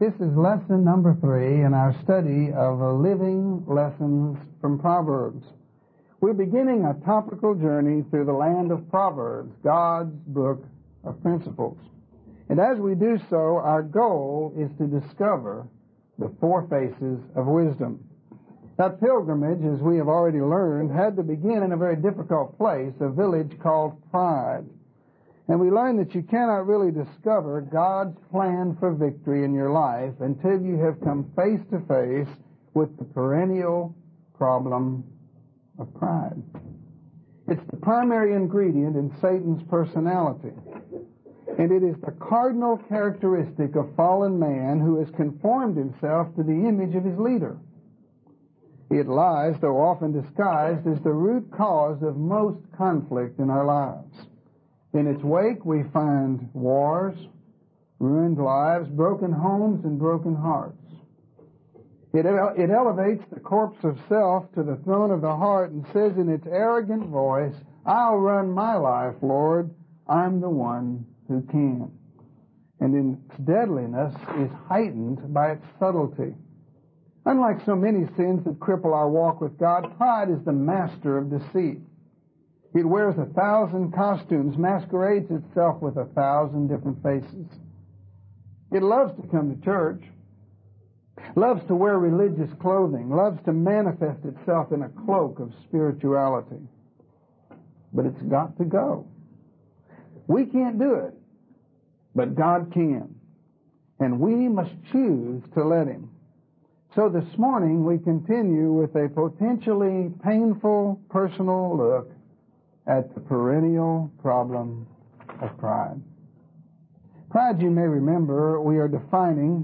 This is lesson number 3 in our study of living lessons from Proverbs. We're beginning a topical journey through the land of Proverbs, God's book of principles. And as we do so, our goal is to discover the 4 faces of wisdom. That pilgrimage, as we have already learned, had to begin in a very difficult place, a village called Pride. And we learn that you cannot really discover God's plan for victory in your life until you have come face to face with the perennial problem of pride. It's the primary ingredient in Satan's personality. And it is the cardinal characteristic of fallen man who has conformed himself to the image of his leader. It lies, though often disguised, as the root cause of most conflict in our lives. In its wake, we find wars, ruined lives, broken homes, and broken hearts. It elevates the corpse of self to the throne of the heart and says in its arrogant voice, "I'll run my life, Lord. I'm the one who can." And its deadliness is heightened by its subtlety. Unlike so many sins that cripple our walk with God, pride is the master of deceit. It wears 1,000 costumes, masquerades itself with 1,000 different faces. It loves to come to church, loves to wear religious clothing, loves to manifest itself in a cloak of spirituality. But it's got to go. We can't do it, but God can. And we must choose to let Him. So this morning we continue with a potentially painful personal look at the perennial problem of pride. Pride, you may remember, we are defining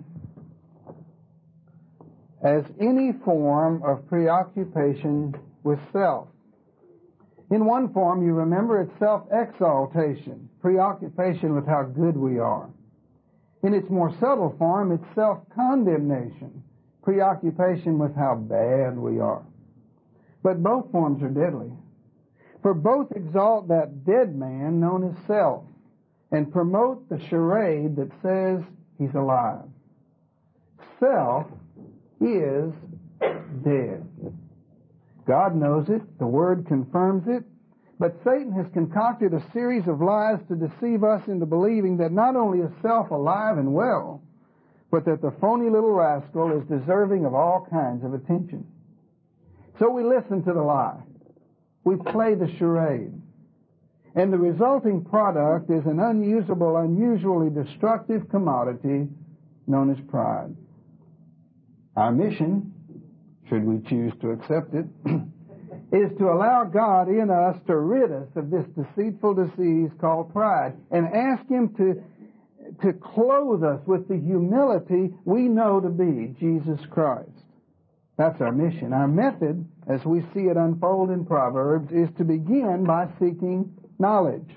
as any form of preoccupation with self. In one form, you remember, it's self-exaltation, preoccupation with how good we are. In its more subtle form, it's self-condemnation, preoccupation with how bad we are. But both forms are deadly. For both exalt that dead man known as self and promote the charade that says he's alive. Self is dead. God knows it. The Word confirms it. But Satan has concocted a series of lies to deceive us into believing that not only is self alive and well, but that the phony little rascal is deserving of all kinds of attention. So we listen to the lie. We play the charade. And the resulting product is an unusable, unusually destructive commodity known as pride. Our mission, should we choose to accept it, is to allow God in us to rid us of this deceitful disease called pride and ask Him to clothe us with the humility we know to be Jesus Christ. That's our mission. Our method, as we see it unfold in Proverbs, is to begin by seeking knowledge.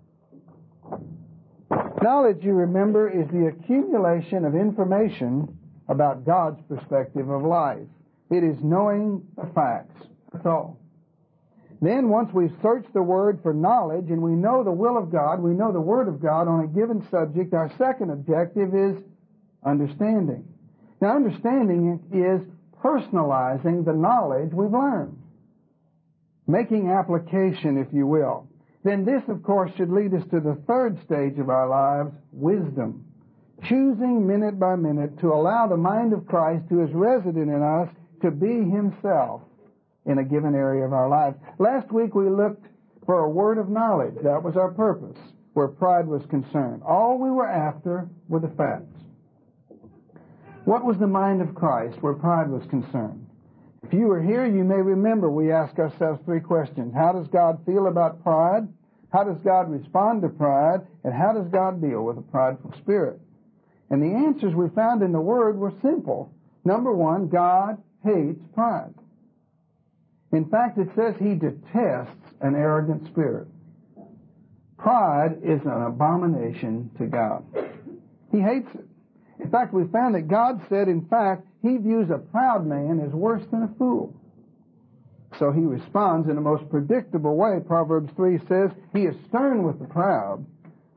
Knowledge, you remember, is the accumulation of information about God's perspective of life. It is knowing the facts. That's all. Then, once we've searched the Word for knowledge and we know the will of God, we know the Word of God on a given subject, our second objective is understanding. Now, understanding is personalizing the knowledge we've learned. Making application, if you will. Then this, of course, should lead us to the third stage of our lives, wisdom. Choosing minute by minute to allow the mind of Christ, who is resident in us, to be Himself in a given area of our lives. Last week we looked for a word of knowledge. That was our purpose, where pride was concerned. All we were after were the facts. What was the mind of Christ where pride was concerned? If you were here, you may remember we asked ourselves 3 questions. How does God feel about pride? How does God respond to pride? And how does God deal with a prideful spirit? And the answers we found in the Word were simple. Number 1, God hates pride. In fact, it says He detests an arrogant spirit. Pride is an abomination to God. He hates it. In fact, we found that God said, in fact, He views a proud man as worse than a fool. So He responds in the most predictable way. Proverbs 3 says, He is stern with the proud,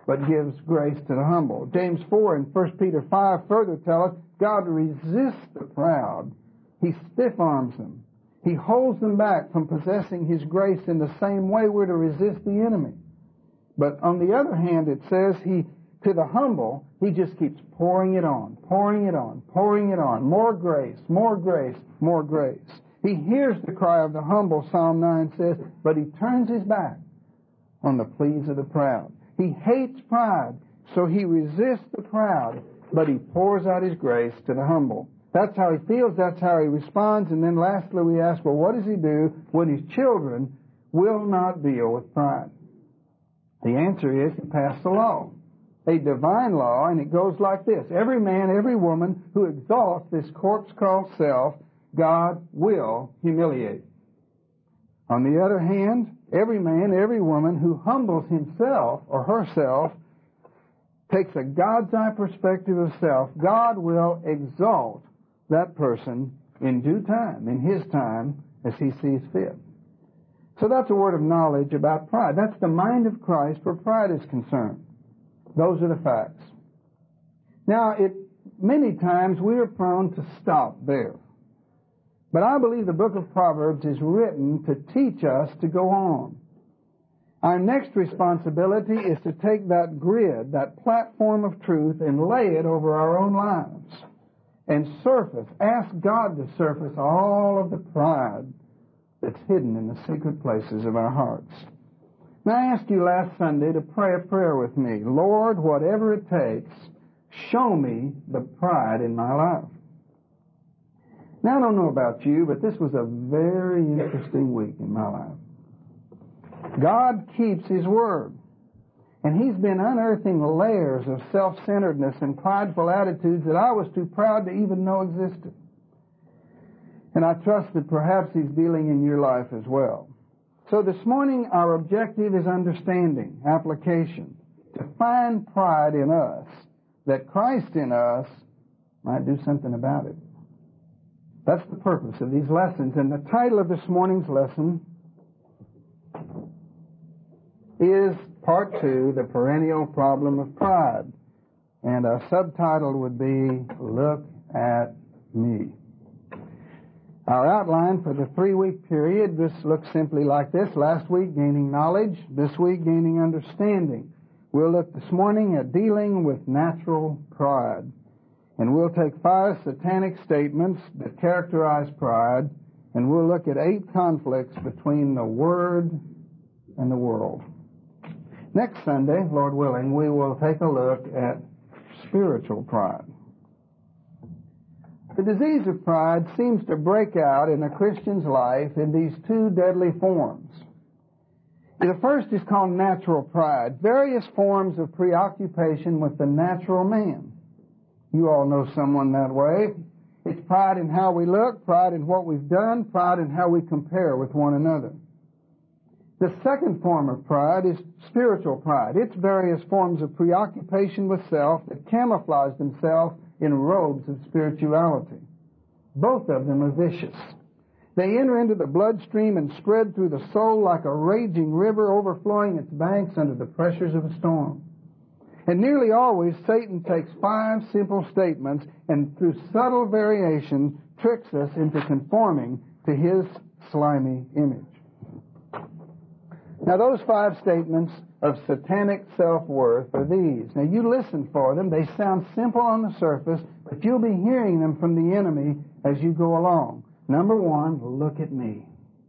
but gives grace to the humble. James 4 and 1 Peter 5 further tell us God resists the proud. He stiff-arms them. He holds them back from possessing His grace in the same way we're to resist the enemy. But on the other hand, it says to the humble, He just keeps pouring it on, pouring it on, pouring it on. More grace, more grace, more grace. He hears the cry of the humble, Psalm 9 says, but He turns His back on the pleas of the proud. He hates pride, so He resists the proud, but He pours out His grace to the humble. That's how He feels, that's how He responds. And then lastly we ask, well, what does He do when His children will not deal with pride? The answer is He passed a law, a divine law, and it goes like this. Every man, every woman who exalts this corpse called self, God will humiliate. On the other hand, every man, every woman who humbles himself or herself, takes a God's eye perspective of self, God will exalt that person in due time, in His time, as He sees fit. So that's a word of knowledge about pride. That's the mind of Christ where pride is concerned. Those are the facts. Now, many times we are prone to stop there. But I believe the book of Proverbs is written to teach us to go on. Our next responsibility is to take that grid, that platform of truth, and lay it over our own lives. And ask God to surface all of the pride that's hidden in the secret places of our hearts. Now, I asked you last Sunday to pray a prayer with me. Lord, whatever it takes, show me the pride in my life. Now, I don't know about you, but this was a very interesting week in my life. God keeps His word. And He's been unearthing layers of self-centeredness and prideful attitudes that I was too proud to even know existed. And I trust that perhaps He's dealing in your life as well. So this morning, our objective is understanding, application, to find pride in us, that Christ in us might do something about it. That's the purpose of these lessons. And the title of this morning's lesson is Part 2, The Perennial Problem of Pride. And our subtitle would be, Look at Me. Our outline for the 3-week period, this looks simply like this. Last week, gaining knowledge. This week, gaining understanding. We'll look this morning at dealing with natural pride. And we'll take 5 satanic statements that characterize pride, and we'll look at 8 conflicts between the Word and the world. Next Sunday, Lord willing, we will take a look at spiritual pride. The disease of pride seems to break out in a Christian's life in these 2 deadly forms. The first is called natural pride, various forms of preoccupation with the natural man. You all know someone that way. It's pride in how we look, pride in what we've done, pride in how we compare with one another. The second form of pride is spiritual pride. It's various forms of preoccupation with self that camouflage themselves in robes of spirituality. Both of them are vicious. They enter into the bloodstream and spread through the soul like a raging river overflowing its banks under the pressures of a storm. And nearly always, Satan takes 5 simple statements and through subtle variation tricks us into conforming to his slimy image. Now, those 5 statements of satanic self-worth are these. Now, you listen for them. They sound simple on the surface, but you'll be hearing them from the enemy as you go along. Number 1, look at me.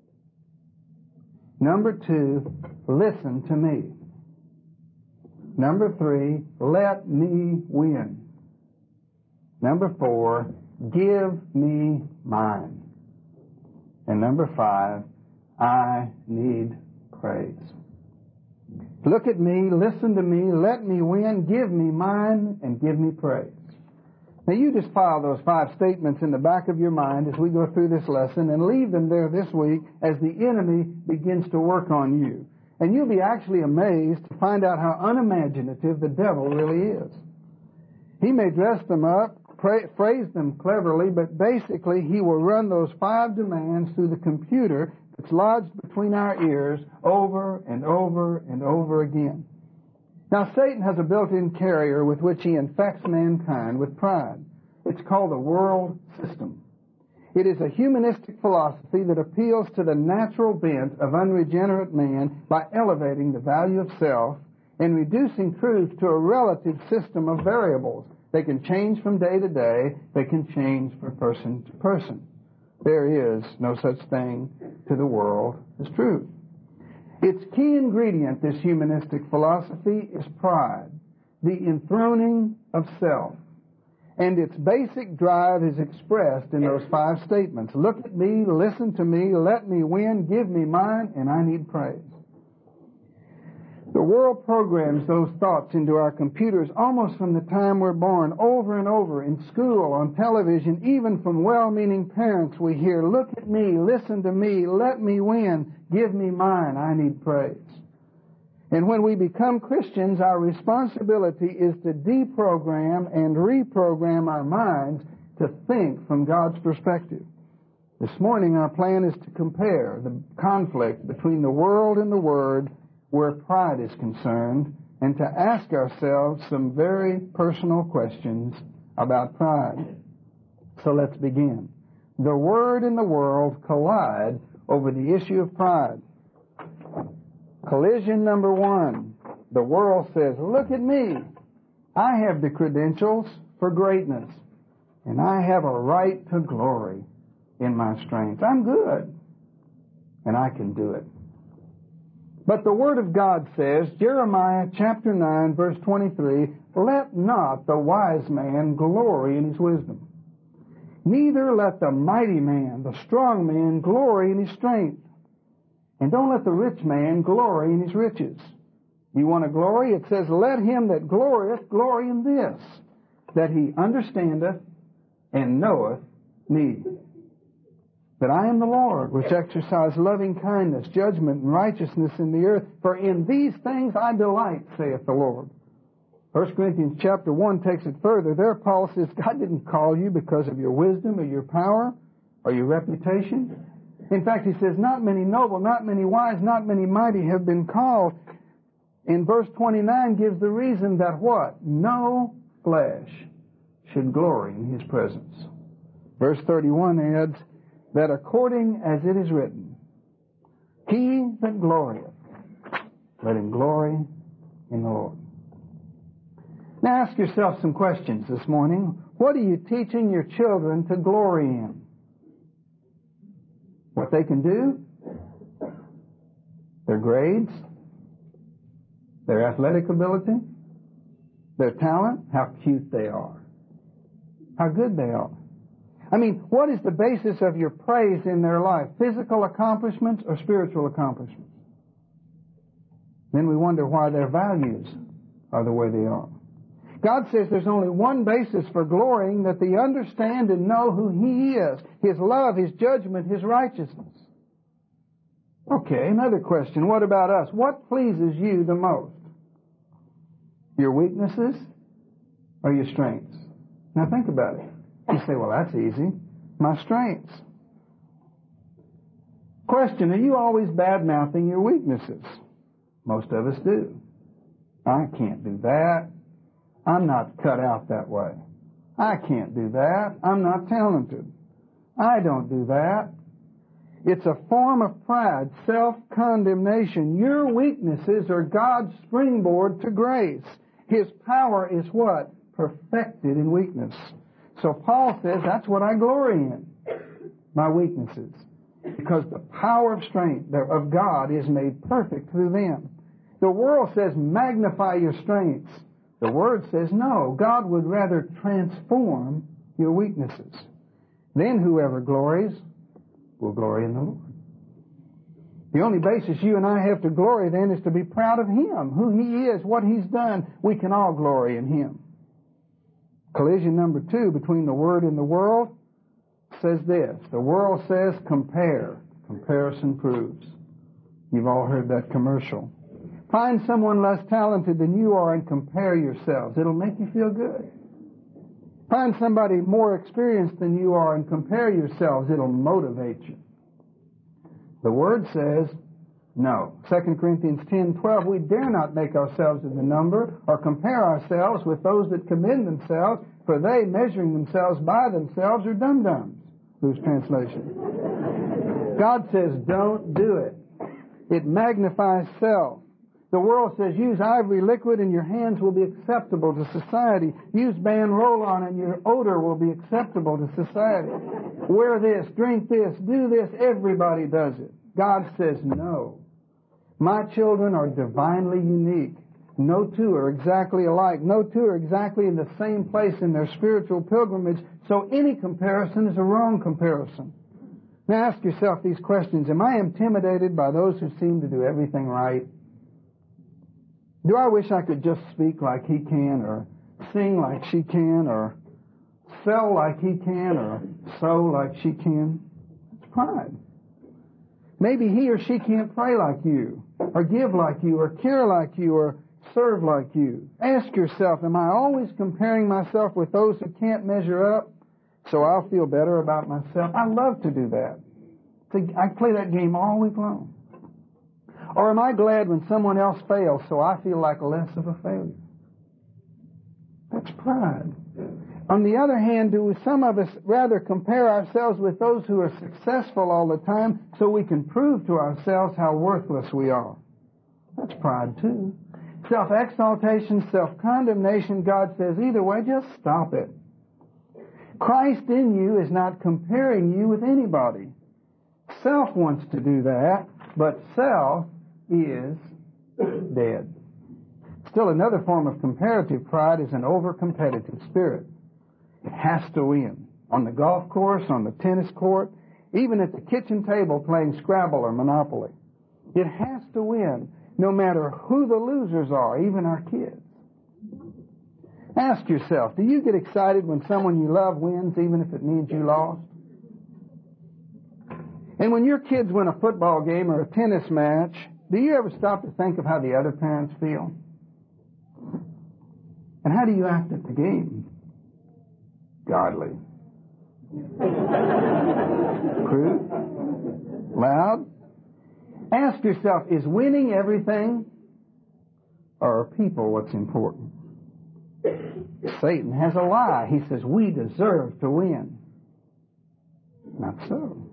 Number 2, listen to me. Number 3, let me win. Number 4, give me mine. And number 5, I need praise. Look at me, listen to me, let me win, give me mine, and give me praise. Now you just file those 5 statements in the back of your mind as we go through this lesson and leave them there this week as the enemy begins to work on you. And you'll be actually amazed to find out how unimaginative the devil really is. He may dress them up, phrase them cleverly, but basically he will run those 5 demands through the computer that's lodged between our ears over and over and over again. Now, Satan has a built-in carrier with which he infects mankind with pride. It's called the world system. It is a humanistic philosophy that appeals to the natural bent of unregenerate man by elevating the value of self and reducing truth to a relative system of variables. They can change from day to day. They can change from person to person. There is no such thing to the world as truth. Its key ingredient, this humanistic philosophy, is pride, the enthroning of self. And its basic drive is expressed in those 5 statements. Look at me, listen to me, let me win, give me mine, and I need praise. The world programs those thoughts into our computers almost from the time we're born, over and over, in school, on television, even from well-meaning parents we hear, look at me, listen to me, let me win, give me mine, I need praise. And when we become Christians, our responsibility is to deprogram and reprogram our minds to think from God's perspective. This morning our plan is to compare the conflict between the world and the Word where pride is concerned, and to ask ourselves some very personal questions about pride. So let's begin. The Word and the world collide over the issue of pride. Collision number 1. The world says, look at me. I have the credentials for greatness, and I have a right to glory in my strength. I'm good, and I can do it. But the Word of God says, Jeremiah chapter 9, verse 23, let not the wise man glory in his wisdom. Neither let the mighty man, the strong man, glory in his strength. And don't let the rich man glory in his riches. You want to glory? It says, let him that glorieth glory in this, that he understandeth and knoweth me. That I am the Lord, which exercise loving kindness, judgment, and righteousness in the earth. For in these things I delight, saith the Lord. 1 Corinthians chapter 1 takes it further. There Paul says, God didn't call you because of your wisdom or your power or your reputation. In fact, he says, not many noble, not many wise, not many mighty have been called. In verse 29 gives the reason that what? No flesh should glory in his presence. Verse 31 adds, that according as it is written, he that glorieth, let him glory in the Lord. Now ask yourself some questions this morning. What are you teaching your children to glory in? What they can do? Their grades? Their athletic ability? Their talent? How cute they are? How good they are? I mean, what is the basis of your praise in their life? Physical accomplishments or spiritual accomplishments? Then we wonder why their values are the way they are. God says there's only one basis for glorying, that they understand and know who He is, His love, His judgment, His righteousness. Okay, another question. What about us? What pleases you the most? Your weaknesses or your strengths? Now think about it. You say, well, that's easy. My strengths. Question, are you always bad-mouthing your weaknesses? Most of us do. I can't do that. I'm not cut out that way. I can't do that. I'm not talented. I don't do that. It's a form of pride, self-condemnation. Your weaknesses are God's springboard to grace. His power is what? Perfected in weakness. So Paul says that's what I glory in, my weaknesses, because the power of strength of God is made perfect through them. The world says magnify your strengths. The Word says no, God would rather transform your weaknesses. Then whoever glories will glory in the Lord. The only basis you and I have to glory then is to be proud of Him, who He is, what He's done. We can all glory in Him. Collision number 2 between the Word and the world says this. The world says compare. Comparison proves. You've all heard that commercial. Find someone less talented than you are and compare yourselves. It'll make you feel good. Find somebody more experienced than you are and compare yourselves. It'll motivate you. The Word says No. 2 Corinthians 10:12, we dare not make ourselves of the number or compare ourselves with those that commend themselves, for they, measuring themselves by themselves, are dum-dums. Loose translation. God says, don't do it. It magnifies self. The world says, use ivory liquid and your hands will be acceptable to society. Use band roll-on and your odor will be acceptable to society. Wear this, drink this, do this. Everybody does it. God says, no. My children are divinely unique. No two are exactly alike. No two are exactly in the same place in their spiritual pilgrimage, so any comparison is a wrong comparison. Now ask yourself these questions. Am I intimidated by those who seem to do everything right? Do I wish I could just speak like he can, or sing like she can, or sell like he can, or sew like she can? It's pride. Maybe he or she can't pray like you, or give like you, or care like you, or serve like you. Ask yourself, am I always comparing myself with those who can't measure up so I'll feel better about myself? I love to do that. I play that game all week long. Or am I glad when someone else fails so I feel like less of a failure? That's pride. On the other hand, do some of us rather compare ourselves with those who are successful all the time so we can prove to ourselves how worthless we are? That's pride too. Self-exaltation, self-condemnation, God says, either way, just stop it. Christ in you is not comparing you with anybody. Self wants to do that, but self is dead. Still, another form of comparative pride is an over-competitive spirit. It has to win. On the golf course, on the tennis court, even at the kitchen table playing Scrabble or Monopoly. It has to win, no matter who the losers are, even our kids. Ask yourself, do you get excited when someone you love wins, even if it means you lost? And when your kids win a football game or a tennis match, do you ever stop to think of how the other parents feel? And how do you act at the game? Godly. Crude? Loud? Ask yourself, is winning everything, or are people what's important? Satan has a lie. He says, we deserve to win. Not so.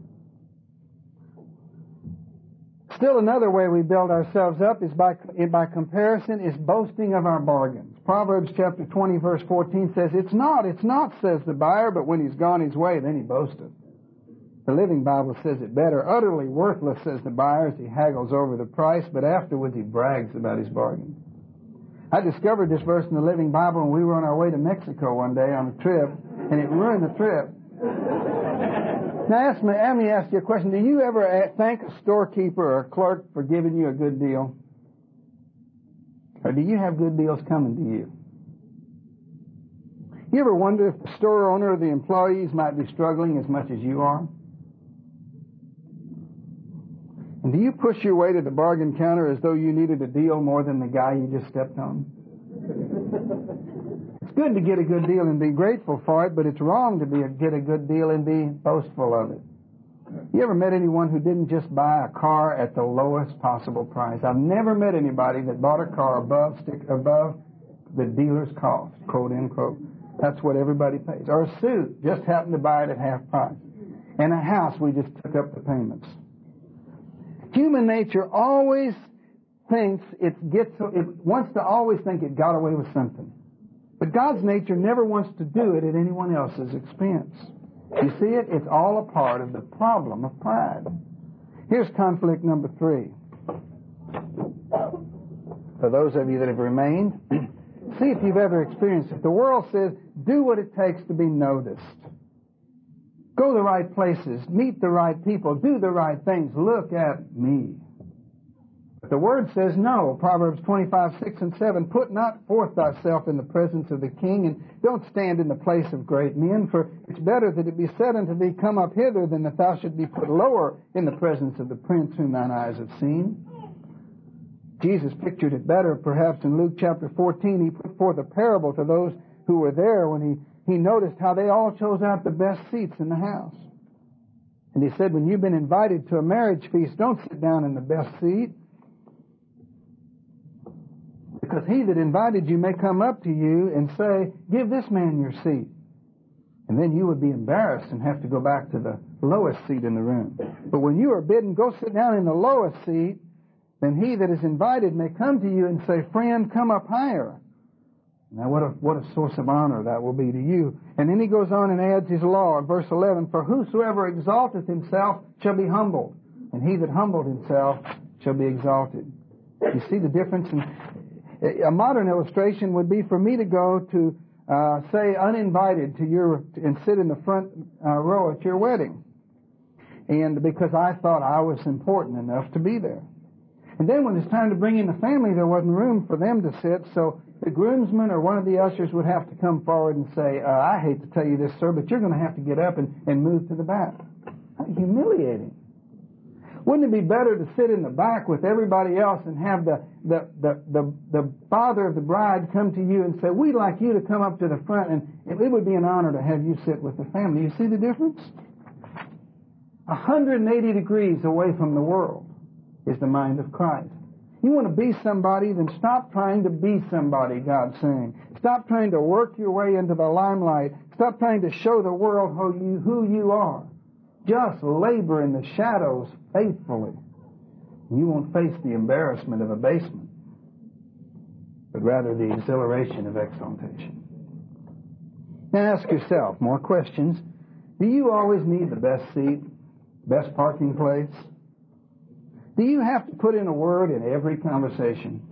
Still, another way we build ourselves up is by comparison, is boasting of our bargains. Proverbs chapter 20, verse 14 says, it's not, says the buyer, but when he's gone his way, then he boasteth. The Living Bible says it better. Utterly worthless, says the buyer, as he haggles over the price, but afterwards he brags about his bargain. I discovered this verse in the Living Bible when we were on our way to Mexico one day on a trip, and it ruined the trip. Now, let me ask you a question. Do you ever thank a storekeeper or a clerk for giving you a good deal? Or do you have good deals coming to you? You ever wonder if the store owner or the employees might be struggling as much as you are? And do you push your way to the bargain counter as though you needed a deal more than the guy you just stepped on? It's good to get a good deal and be grateful for it, but it's wrong to get a good deal and be boastful of it. You ever met anyone who didn't just buy a car at the lowest possible price? I've never met anybody that bought a car above the dealer's cost, quote, end quote. That's what everybody pays. Or a suit, just happened to buy it at half price. And a house, we just took up the payments. Human nature always thinks it wants to always think it got away with something. But God's nature never wants to do it at anyone else's expense. You see it? It's all a part of the problem of pride. Here's conflict number 3. For those of you that have remained, see if you've ever experienced it. The world says, do what it takes to be noticed. Go the right places, meet the right people, do the right things, look at me. But the Word says no. Proverbs 25, 6 and 7, put not forth thyself in the presence of the king, and don't stand in the place of great men, for it's better that it be said unto thee, come up hither, than that thou should be put lower in the presence of the prince whom thine eyes have seen. Jesus pictured it better, perhaps, in Luke chapter 14. He put forth a parable to those who were there when he noticed how they all chose out the best seats in the house. And he said, when you've been invited to a marriage feast, don't sit down in the best seat. Because he that invited you may come up to you and say, give this man your seat. And then you would be embarrassed and have to go back to the lowest seat in the room. But when you are bidden, go sit down in the lowest seat, then he that is invited may come to you and say, friend, come up higher. Now what a source of honor that will be to you. And then he goes on and adds his law in verse 11, for whosoever exalteth himself shall be humbled, and he that humbled himself shall be exalted. You see the difference? A modern illustration would be for me to go to, say, uninvited to and sit in the front row at your wedding. And because I thought I was important enough to be there. And then when it's time to bring in the family, there wasn't room for them to sit, so the groomsman or one of the ushers would have to come forward and say, I hate to tell you this, sir, but you're going to have to get up and move to the back. How humiliating. Wouldn't it be better to sit in the back with everybody else and have the father of the bride come to you and say, we'd like you to come up to the front, and it would be an honor to have you sit with the family. You see the difference? 180 degrees away from the world is the mind of Christ. You want to be somebody, then stop trying to be somebody, God's saying. Stop trying to work your way into the limelight. Stop trying to show the world who you are. Just labor in the shadows faithfully. You won't face the embarrassment of abasement, but rather the exhilaration of exaltation. Now ask yourself more questions. Do you always need the best seat, best parking place? Do you have to put in a word in every conversation?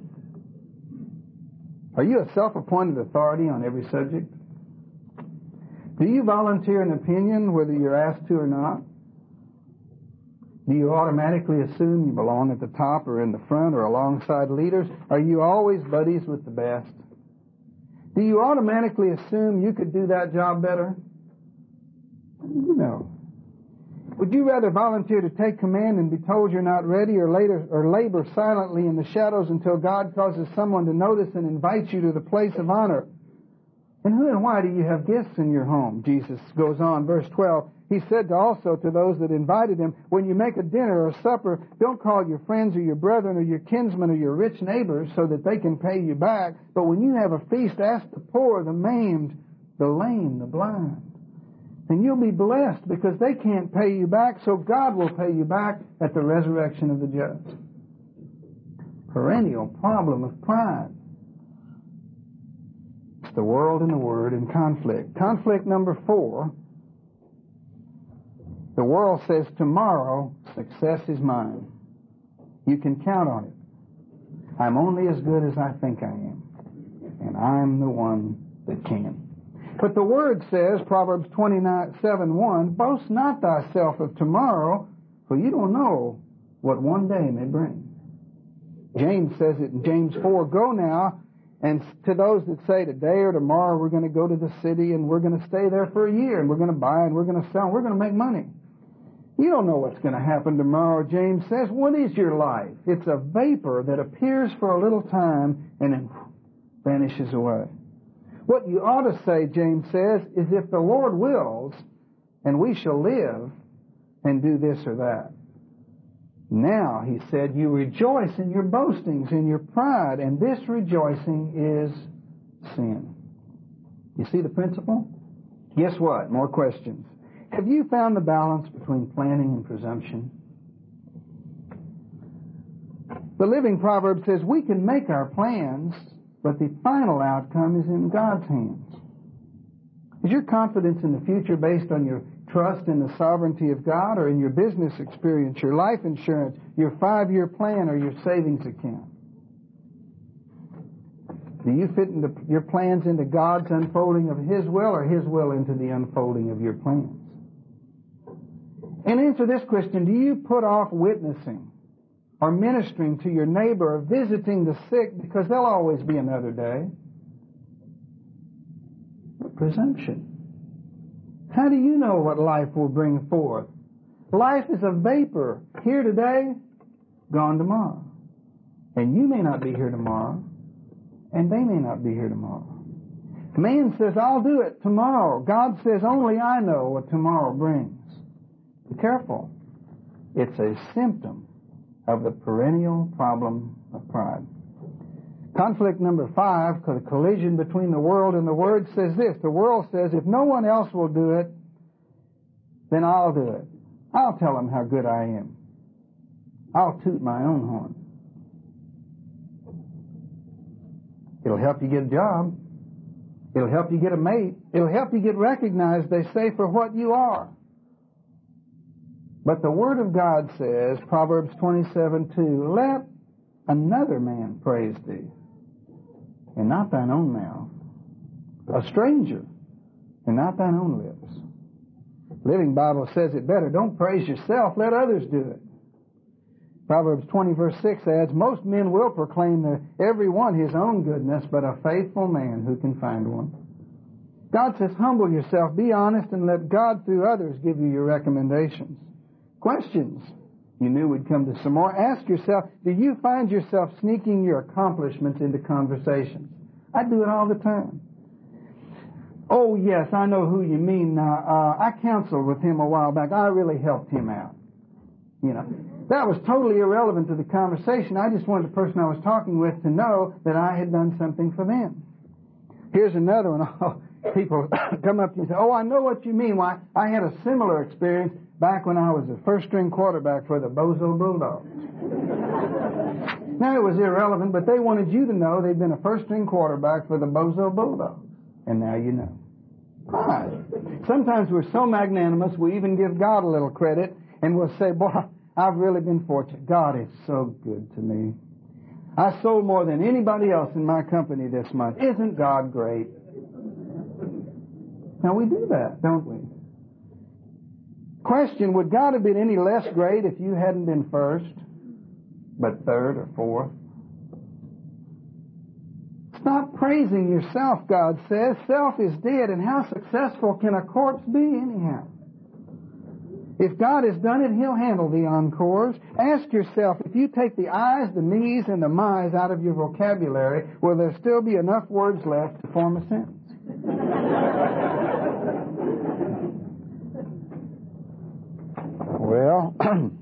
Are you a self-appointed authority on every subject? Do you volunteer an opinion whether you're asked to or not? Do you automatically assume you belong at the top or in the front or alongside leaders? Are you always buddies with the best? Do you automatically assume you could do that job better? No. Would you rather volunteer to take command and be told you're not ready, or labor silently in the shadows until God causes someone to notice and invite you to the place of honor? And who and why do you have guests in your home? Jesus goes on, verse 12. He said also to those that invited him, when you make a dinner or supper, don't call your friends or your brethren or your kinsmen or your rich neighbors so that they can pay you back. But when you have a feast, ask the poor, the maimed, the lame, the blind. And you'll be blessed because they can't pay you back, so God will pay you back at the resurrection of the just. Perennial problem of pride. It's the world and the Word in conflict. Conflict number 4. The world says tomorrow success is mine. You can count on it. I'm only as good as I think I am. And I'm the one that can. But the Word says, Proverbs 27:1, boast not thyself of tomorrow, for you don't know what one day may bring. James says it in James 4, go now, and to those that say today or tomorrow we're going to go to the city and we're going to stay there for a year and we're going to buy and we're going to sell and we're going to make money. You don't know what's going to happen tomorrow, James says. What is your life? It's a vapor that appears for a little time and then vanishes away. What you ought to say, James says, is if the Lord wills, and we shall live and do this or that. Now, he said, you rejoice in your boastings, in your pride, and this rejoicing is sin. You see the principle? Guess what? More questions. Have you found the balance between planning and presumption? The Living Proverb says we can make our plans, but the final outcome is in God's hands. Is your confidence in the future based on your trust in the sovereignty of God, or in your business experience, your life insurance, your 5-year plan, or your savings account? Do you fit your plans into God's unfolding of His will, or His will into the unfolding of your plans? And answer this question, do you put off witnessing or ministering to your neighbor or visiting the sick because there'll always be another day? Presumption. How do you know what life will bring forth? Life is a vapor. Here today, gone tomorrow. And you may not be here tomorrow, and they may not be here tomorrow. Man says, I'll do it tomorrow. God says, only I know what tomorrow brings. Be careful. It's a symptom of the perennial problem of pride. Conflict number 5, the collision between the world and the Word, says this. The world says, if no one else will do it, then I'll do it. I'll tell them how good I am. I'll toot my own horn. It'll help you get a job. It'll help you get a mate. It'll help you get recognized, they say, for what you are. But the Word of God says, Proverbs 27:2, let another man praise thee, and not thine own mouth. A stranger, and not thine own lips. Living Bible says it better. Don't praise yourself. Let others do it. Proverbs 20:6 adds, most men will proclaim every one his own goodness, but a faithful man who can find one. God says, humble yourself, be honest, and let God through others give you your recommendations. Questions. You knew we'd come to some more. Ask yourself, do you find yourself sneaking your accomplishments into conversations? I do it all the time. Oh, yes, I know who you mean now. I counseled with him a while back. I really helped him out. You know, that was totally irrelevant to the conversation. I just wanted the person I was talking with to know that I had done something for them. Here's another one. Oh, people come up to you and say, oh, I know what you mean. Why, I had a similar experience back when I was a first-string quarterback for the Bozo Bulldogs. Now, it was irrelevant, but they wanted you to know they'd been a first-string quarterback for the Bozo Bulldogs. And now you know. Pride. Sometimes we're so magnanimous, we even give God a little credit, and we'll say, boy, I've really been fortunate. God is so good to me. I sold more than anybody else in my company this month. Isn't God great? Now, we do that, don't we? Question, would God have been any less great if you hadn't been first, but third or fourth? Stop praising yourself, God says. Self is dead, and how successful can a corpse be anyhow? If God has done it, He'll handle the encores. Ask yourself, if you take the I's, the me's, and the my's out of your vocabulary, will there still be enough words left to form a sentence? Well,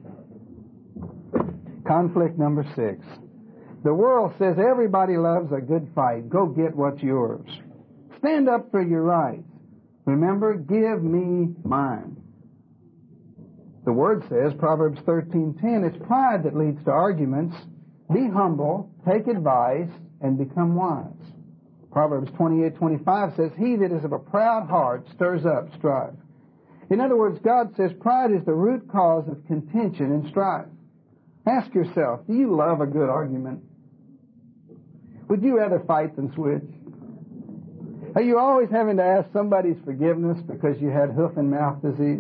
conflict number 6. The world says everybody loves a good fight. Go get what's yours. Stand up for your rights. Remember, give me mine. The Word says, Proverbs 13:10, it's pride that leads to arguments. Be humble, take advice, and become wise. Proverbs 28:25 says, he that is of a proud heart stirs up strife. In other words, God says pride is the root cause of contention and strife. Ask yourself, do you love a good argument? Would you rather fight than switch? Are you always having to ask somebody's forgiveness because you had hoof and mouth disease?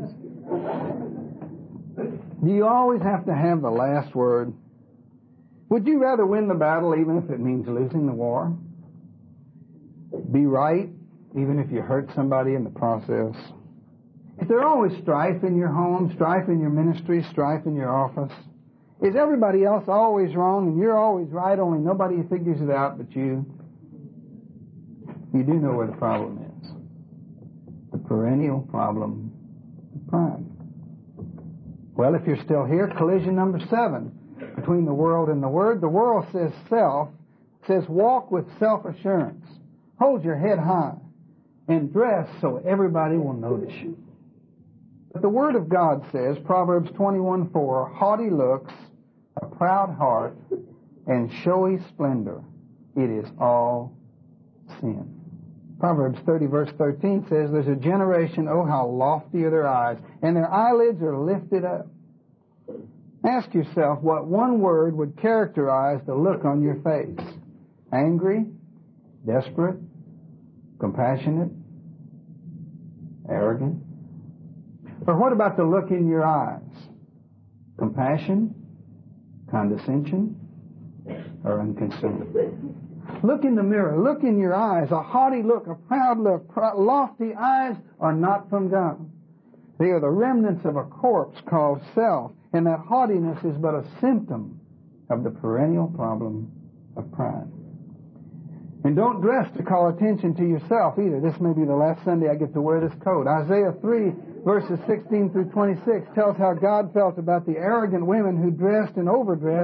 Do you always have to have the last word? Would you rather win the battle even if it means losing the war? Be right even if you hurt somebody in the process? Is there always strife in your home, strife in your ministry, strife in your office? Is everybody else always wrong and you're always right, only nobody figures it out but you? You do know where the problem is. The perennial problem of pride. Well, if you're still here, collision number 7 between the world and the Word. The world says walk with self-assurance. Hold your head high and dress so everybody will notice you. But the Word of God says, Proverbs 21:4, haughty looks, a proud heart, and showy splendor, it is all sin. Proverbs 30:13 says, there's a generation, oh how lofty are their eyes, and their eyelids are lifted up. Ask yourself what one word would characterize the look on your face. Angry, desperate, compassionate, arrogant. Or what about the look in your eyes? Compassion, condescension, or unconcerned? Look in the mirror. Look in your eyes. A haughty look, a proud look, lofty eyes are not from God. They are the remnants of a corpse called self, and that haughtiness is but a symptom of the perennial problem of pride. And don't dress to call attention to yourself either. This may be the last Sunday I get to wear this coat. Isaiah 3, verses 16 through 26 tells how God felt about the arrogant women who dressed and overdressed to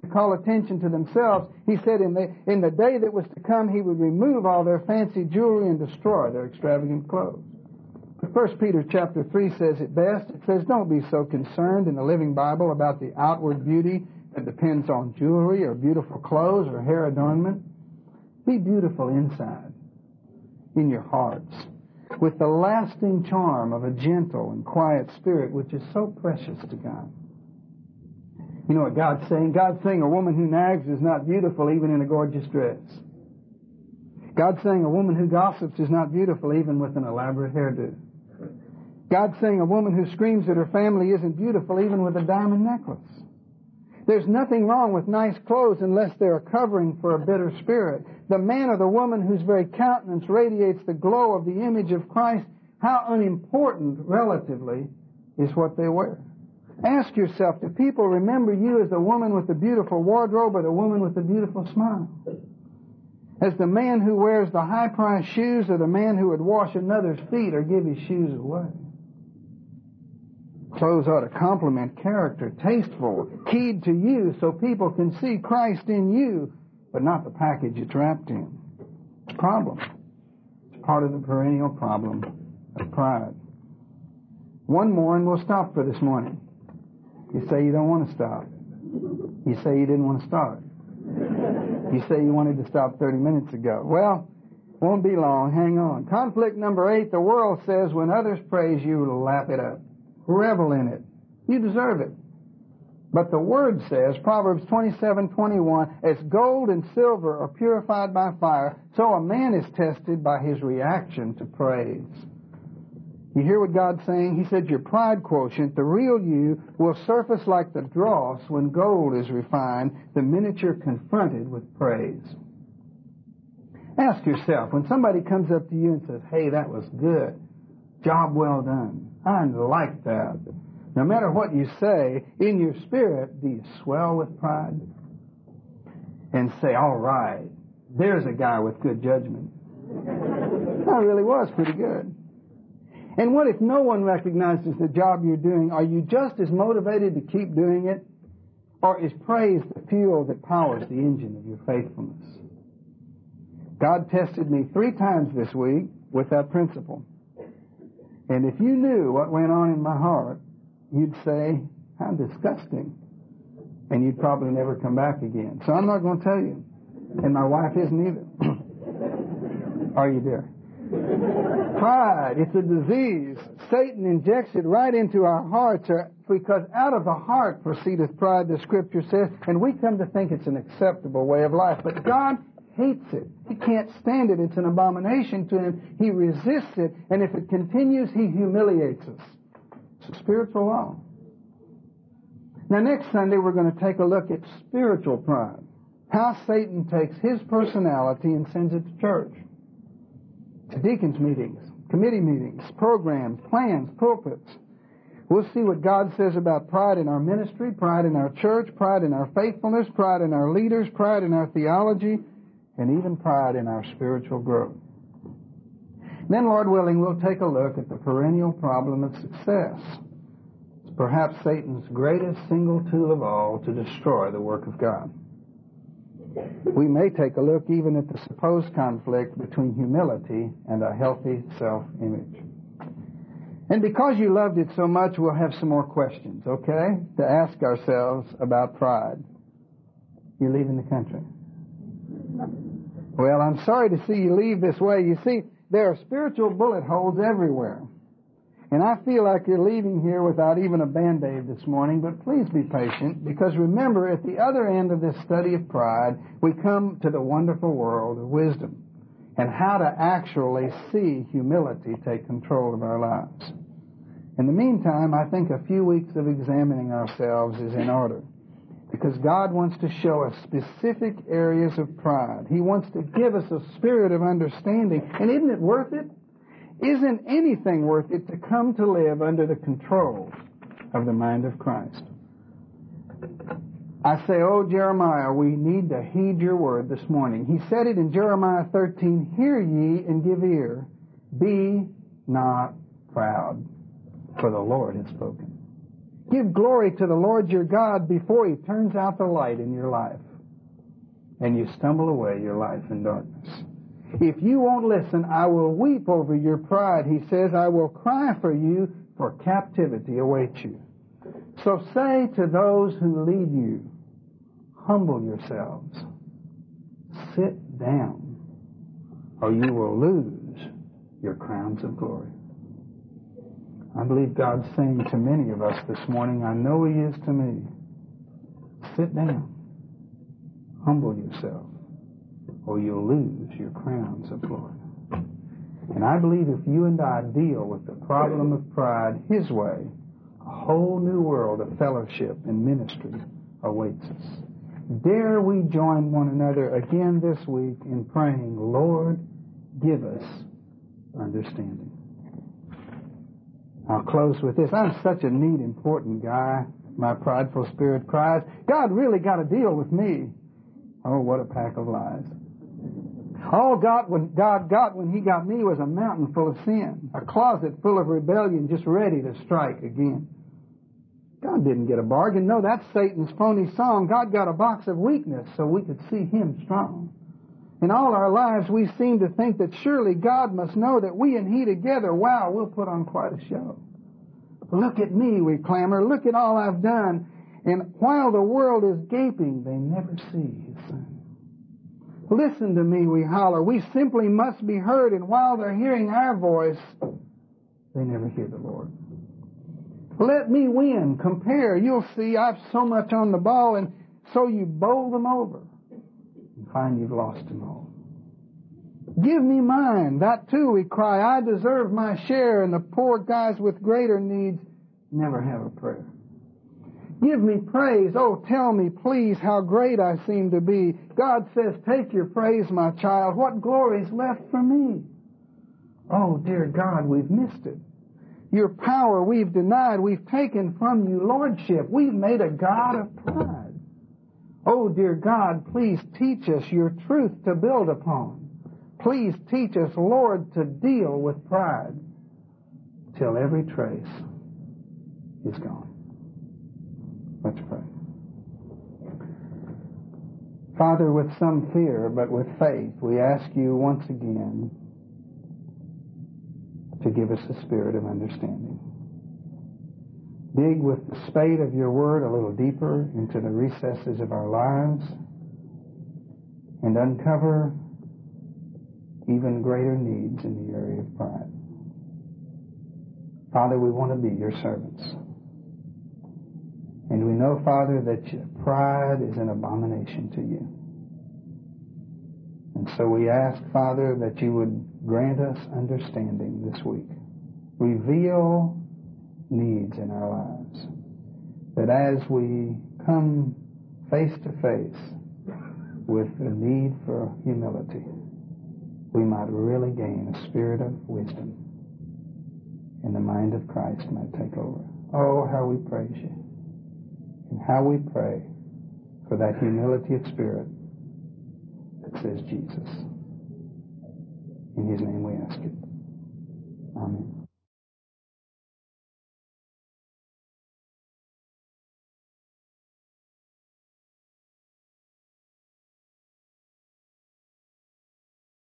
would call attention to themselves. He said in the day that was to come, He would remove all their fancy jewelry and destroy their extravagant clothes. But 1 Peter chapter 3 says it best. It says, don't be so concerned in the Living Bible about the outward beauty that depends on jewelry or beautiful clothes or hair adornment. Be beautiful inside, in your hearts, with the lasting charm of a gentle and quiet spirit, which is so precious to God. You know what God's saying? God's saying a woman who nags is not beautiful even in a gorgeous dress. God's saying a woman who gossips is not beautiful even with an elaborate hairdo. God's saying a woman who screams at her family isn't beautiful even with a diamond necklace. There's nothing wrong with nice clothes unless they're a covering for a bitter spirit. The man or the woman whose very countenance radiates the glow of the image of Christ, how unimportant, relatively, is what they wear. Ask yourself, do people remember you as the woman with the beautiful wardrobe or the woman with the beautiful smile? As the man who wears the high-priced shoes or the man who would wash another's feet or give his shoes away? Clothes ought to complement character, tasteful, keyed to you so people can see Christ in you, but not the package it's wrapped in. It's a problem. It's part of the perennial problem of pride. One more and we'll stop for this morning. You say you don't want to stop. You say you didn't want to start. You say you wanted to stop 30 minutes ago. Well, won't be long. Hang on. Conflict number 8, the world says when others praise you, lap it up. Revel in it. You deserve it. But the Word says, Proverbs 27:21, as gold and silver are purified by fire, so a man is tested by his reaction to praise. You hear what God's saying? He said your pride quotient, the real you, will surface like the dross when gold is refined the minute you're confronted with praise. Ask yourself, when somebody comes up to you and says, hey, that was good, job well done, I like that. No matter what you say, in your spirit, do you swell with pride? And say, all right, there's a guy with good judgment. That really was pretty good. And what if no one recognizes the job you're doing? Are you just as motivated to keep doing it? Or is praise the fuel that powers the engine of your faithfulness? God tested me 3 times this week with that principle. And if you knew what went on in my heart, you'd say, how disgusting. And you'd probably never come back again. So I'm not going to tell you. And my wife isn't either. Are you there? Pride, it's a disease. Satan injects it right into our hearts because out of the heart proceedeth pride, the Scripture says, and we come to think it's an acceptable way of life. But God hates it. He can't stand it. It's an abomination to Him. He resists it, and if it continues, He humiliates us. It's a spiritual law. Now, next Sunday, we're going to take a look at spiritual pride. How Satan takes his personality and sends it to church. To deacons' meetings, committee meetings, programs, plans, pulpits. We'll see what God says about pride in our ministry, pride in our church, pride in our faithfulness, pride in our leaders, pride in our theology, and even pride in our spiritual growth. Then, Lord willing, we'll take a look at the perennial problem of success. It's perhaps Satan's greatest single tool of all to destroy the work of God. We may take a look even at the supposed conflict between humility and a healthy self-image. And because you loved it so much, we'll have some more questions, okay, to ask ourselves about pride. You're leaving the country. Well, I'm sorry to see you leave this way. You see, there are spiritual bullet holes everywhere. And I feel like you're leaving here without even a Band-Aid this morning, but please be patient, because remember, at the other end of this study of pride, we come to the wonderful world of wisdom and how to actually see humility take control of our lives. In the meantime, I think a few weeks of examining ourselves is in order, because God wants to show us specific areas of pride. He wants to give us a spirit of understanding. And isn't it worth it? Isn't anything worth it to come to live under the control of the mind of Christ? I say, oh, Jeremiah, we need to heed your word this morning. He said it in Jeremiah 13, hear ye and give ear. Be not proud, for the Lord has spoken. Give glory to the Lord your God before He turns out the light in your life and you stumble away your life in darkness. If you won't listen, I will weep over your pride. He says, I will cry for you, for captivity awaits you. So say to those who lead you, humble yourselves. Sit down, or you will lose your crowns of glory. I believe God's saying to many of us this morning, I know He is to me, sit down, humble yourself, or you'll lose your crowns of glory. And I believe if you and I deal with the problem of pride His way, a whole new world of fellowship and ministry awaits us. Dare we join one another again this week in praying, Lord, give us understanding. I'll close with this. I'm such a neat, important guy. My prideful spirit cries, God really got to deal with me. Oh, what a pack of lies. All God got when He got me was a mountain full of sin, a closet full of rebellion just ready to strike again. God didn't get a bargain. No, that's Satan's phony song. God got a box of weakness so we could see Him strong. In all our lives, we seem to think that surely God must know that we and He together, wow, we'll put on quite a show. Look at me, we clamor. Look at all I've done. And while the world is gaping, they never see His Son. Listen to me, we holler. We simply must be heard. And while they're hearing our voice, they never hear the Lord. Let me win. Compare. You'll see I've so much on the ball, and so you bowl them over and find you've lost them all. Give me mine. That too, we cry. I deserve my share, and the poor guys with greater needs never have a prayer. Give me praise. Oh, tell me, please, how great I seem to be. God says, take your praise, my child. What glory's left for me? Oh, dear God, we've missed it. Your power we've denied. We've taken from you lordship. We've made a God of pride. Oh, dear God, please teach us your truth to build upon. Please teach us, Lord, to deal with pride till every trace is gone. Let's pray. Father, with some fear, but with faith, we ask you once again to give us a spirit of understanding. Dig with the spade of your word a little deeper into the recesses of our lives and uncover even greater needs in the area of pride. Father, we want to be your servants. And we know, Father, that pride is an abomination to you. And so we ask, Father, that you would grant us understanding this week. Reveal needs in our lives. That as we come face to face with the need for humility, we might really gain a spirit of wisdom and the mind of Christ might take over. Oh, how we praise you. And how we pray for that humility of spirit that says Jesus. In His name we ask it. Amen.